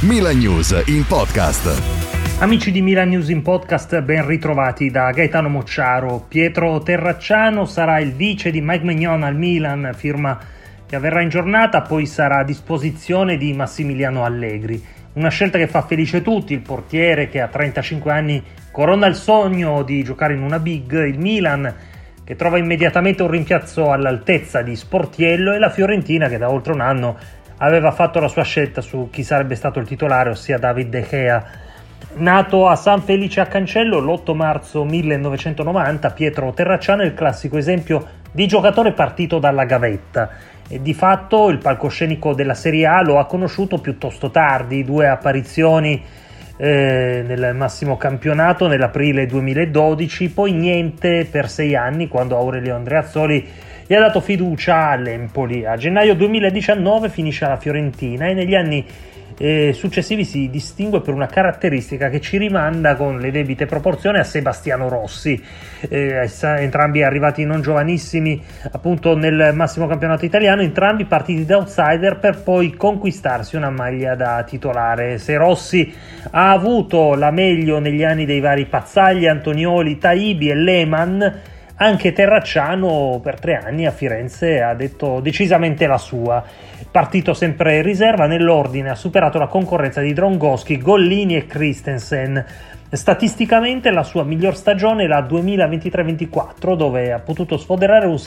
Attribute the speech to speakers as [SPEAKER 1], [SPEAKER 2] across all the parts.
[SPEAKER 1] Milan News in podcast.
[SPEAKER 2] Amici di Milan News in podcast, ben ritrovati da Gaetano Mocciaro. Pietro Terracciano sarà il vice di Mike Maignan al Milan, firma che avverrà in giornata, poi sarà a disposizione di Massimiliano Allegri. Una scelta che fa felice tutti, il portiere che a 35 anni corona il sogno di giocare in una big, il Milan che trova immediatamente un rimpiazzo all'altezza di Sportiello e la Fiorentina che da oltre un anno aveva fatto la sua scelta su chi sarebbe stato il titolare, ossia David De Gea. Nato a San Felice a Cancello l'8 marzo 1990, Pietro Terracciano è il classico esempio di giocatore partito dalla gavetta e di fatto il palcoscenico della Serie A lo ha conosciuto piuttosto tardi, 2 apparizioni nel massimo campionato nell'aprile 2012, poi niente per 6 anni quando Aurelio Andreazzoli gli ha dato fiducia all'Empoli. A gennaio 2019 finisce alla Fiorentina e negli anni successivi si distingue per una caratteristica che ci rimanda con le debite proporzioni a Sebastiano Rossi, entrambi arrivati non giovanissimi appunto nel massimo campionato italiano, entrambi partiti da outsider per poi conquistarsi una maglia da titolare. Se Rossi ha avuto la meglio negli anni dei vari Pazzagli, Antonioli, Taibi e Lehmann, anche Terracciano per 3 anni a Firenze ha detto decisamente la sua. Partito sempre in riserva, nell'ordine ha superato la concorrenza di Drongoschi, Gollini e Christensen. Statisticamente la sua miglior stagione è la 2023-24, dove ha potuto sfoderare un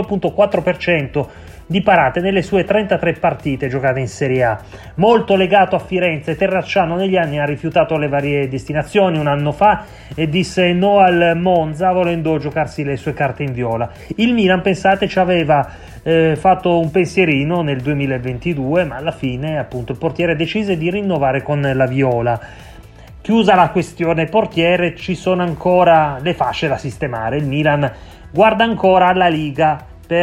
[SPEAKER 2] 72,4% di parate nelle sue 33 partite giocate in Serie A. Molto legato a Firenze, Terracciano negli anni ha rifiutato le varie destinazioni. Un anno fa e disse no al Monza volendo giocarsi le sue carte in viola. Il Milan, pensate, ci aveva fatto un pensierino nel 2022, ma alla fine appunto il portiere decise di rinnovare con la viola. Chiusa la questione portiere, ci sono ancora le fasce da sistemare. Il Milan guarda ancora alla Liga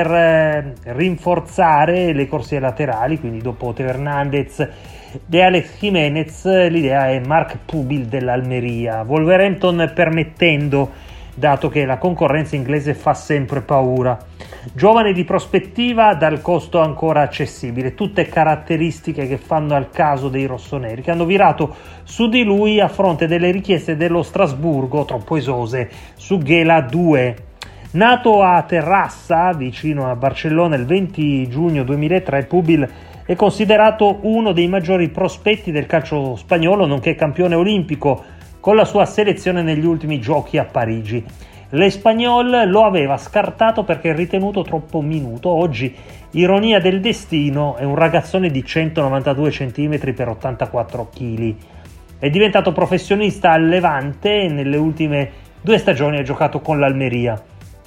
[SPEAKER 2] per rinforzare le corsie laterali, quindi dopo Teo Hernandez e Alex Jimenez l'idea è Marc Pubil dell'Almeria, Wolverhampton permettendo, dato che la concorrenza inglese fa sempre paura. Giovane di prospettiva dal costo ancora accessibile, tutte caratteristiche che fanno al caso dei rossoneri, che hanno virato su di lui a fronte delle richieste dello Strasburgo troppo esose su Gela 2. Nato a Terrassa, vicino a Barcellona, il 20 giugno 2003, Pubil è considerato uno dei maggiori prospetti del calcio spagnolo, nonché campione olimpico con la sua selezione negli ultimi giochi a Parigi. L'Espanyol lo aveva scartato perché ritenuto troppo minuto. Oggi, ironia del destino, è un ragazzone di 192 cm per 84 kg. È diventato professionista al Levante e nelle ultime 2 stagioni ha giocato con l'Almeria.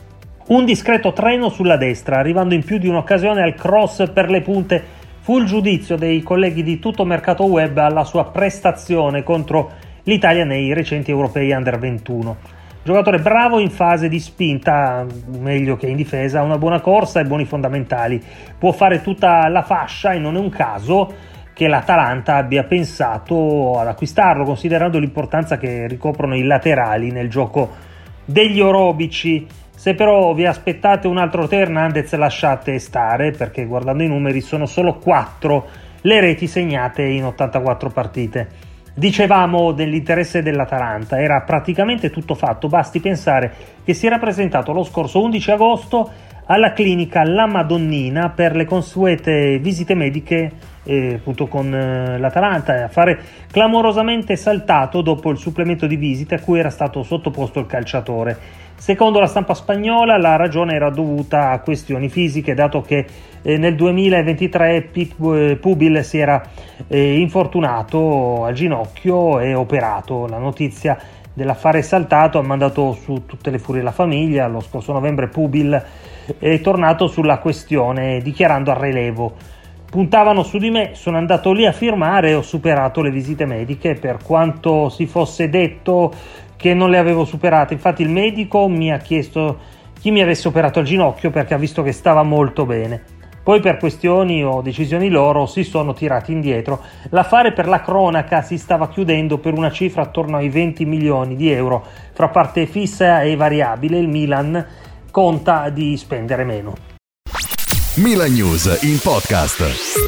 [SPEAKER 2] Un discreto treno sulla destra, arrivando in più di un'occasione al cross per le punte, fu il giudizio dei colleghi di Tutto Mercato Web alla sua prestazione contro l'Italia nei recenti europei Under 21. Giocatore bravo in fase di spinta, meglio che in difesa, ha una buona corsa e buoni fondamentali. Può fare tutta la fascia e non è un caso che l'Atalanta abbia pensato ad acquistarlo, considerando l'importanza che ricoprono i laterali nel gioco degli orobici. Se però vi aspettate un altro Teo Hernandez, lasciate stare, perché guardando i numeri sono solo 4 le reti segnate in 84 partite. Dicevamo dell'interesse dell'Atalanta, era praticamente tutto fatto, basti pensare che si era presentato lo scorso 11 agosto alla clinica La Madonnina per le consuete visite mediche appunto con l'Atalanta, affare clamorosamente saltato dopo il supplemento di visite a cui era stato sottoposto il calciatore. Secondo la stampa spagnola la ragione era dovuta a questioni fisiche, dato che nel 2023 Pubil si era infortunato al ginocchio e operato. La notizia dell'affare saltato ha mandato su tutte le furie la famiglia. Lo scorso novembre Pubil è tornato sulla questione dichiarando al relevo: puntavano su di me, sono andato lì a firmare e ho superato le visite mediche, per quanto si fosse detto che non le avevo superate. Infatti il medico mi ha chiesto chi mi avesse operato al ginocchio perché ha visto che stava molto bene. Poi per questioni o decisioni loro si sono tirati indietro. L'affare per la cronaca si stava chiudendo per una cifra attorno ai 20 milioni di euro fra parte fissa e variabile. Il Milan conta di spendere meno.
[SPEAKER 1] Milan News in podcast.